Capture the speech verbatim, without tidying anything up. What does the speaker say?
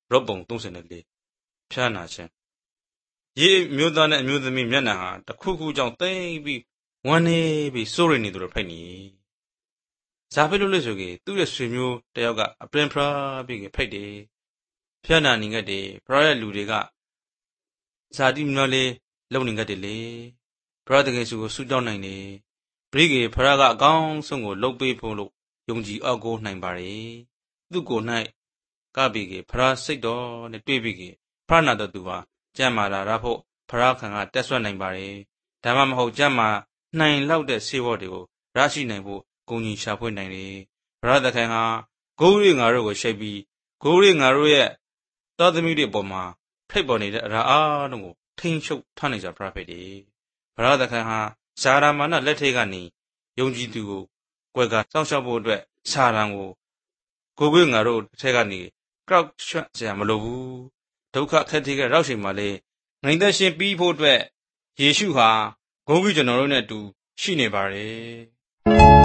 ရော့ပုံသုံးဆယ်လေးဖျားနာခြင်းရေမျိုးသားနဲ့အမျိုးသမီးမျက်နှာဟာတစ်ခုခုကြောင့်တိမ်ပြီးဝမ်းနေပြီးစိုးရိမ်နေသူတို့ဖိတ်နေဇာဖိလို့လို့ဆိုကေသူ့ရဲ့ဆွေမျိုးတယောက်ကအပရင်ဖရာပြီးဖိတ်တယ်ဖျားနာနေငတ်တယ်ဖရာရဲ့လူတွေကဇာတိမနောလေးလုံနေငတ်တယ်လေဖရာတကယ်စုကိုဆူတောင်းနိုင်တယ်ဘရိကေဖရာကအကောင်းဆုံးကိုလှုပ်ပေးဖို့လို့ယုံကြည်အောက်ကိုနိုင်ပါတယ်သူ့ကိုယ်၌ကပြီးကေဖရာစိတ်တော်နဲ့တွေ့ပြီးကေဖရာနာတော်သူဟာကြမ်းမာလာရဖို့ဖရာခံကတက်ဆွတ်နိုင်ပါတယ်ဒါမှမဟုတ်ကြမ်းမာနိုင်လောက်တဲ့ဆေးဝါးတွေကိုရရှိနိုင်ဖို့ဂုဏ်ကြီးရှာဖွေနိုင်တယ်ဖရာသခင်ဟာဂိုးရီငါတို့ကိုရှိပြီးဂိုးရီငါတို့ရဲ့တော်သမီးတွေပေါ်မှာဖိတ်ပေါ်နေတဲ့အရာအားလုံးကိုထိန်ချုပ်ထားနိုင်ကြဖရာဖြစ်တယ်ဖရာသခင်ဟာဇာရမာနလက်ထက်ကနေယုံကြည်သူကိုကွယ်ကစောင့်ရှောက်ဖို့အတွက်စာရန်ကိုကိုကိုငါတို့ထက်ကနေကောက်ချွတ်စရာမလိုဘူးဒုက္ခခက်ခဲကရောက်ချိန်မှာလေနိုင်သက်ရှင်ပြီးဖို့အတွက်ယေရှုဟာဂုဏ်ကြီးကျွန်တော်တို့နဲ့အတူရှိနေပါတယ်